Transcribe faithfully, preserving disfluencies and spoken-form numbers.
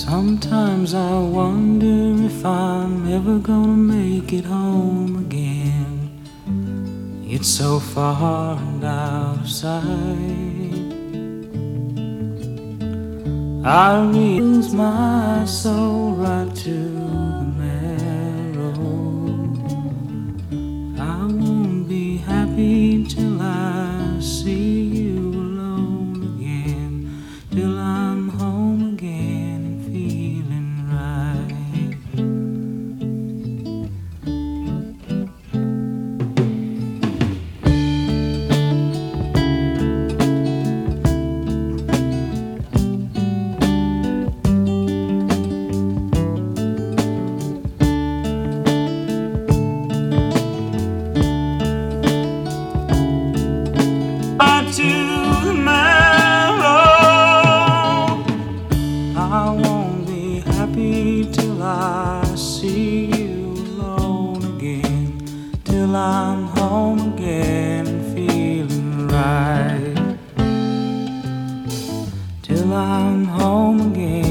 Sometimes I wonder if I'm ever gonna make it home again. It's so far and out of sight. I lose my soul right to the marrow. I won't be happy till I see you alone again, till I'm home again and feeling right. To the marrow, I won't be happy till I see you alone again, till I'm home again and feeling right, till I'm home again.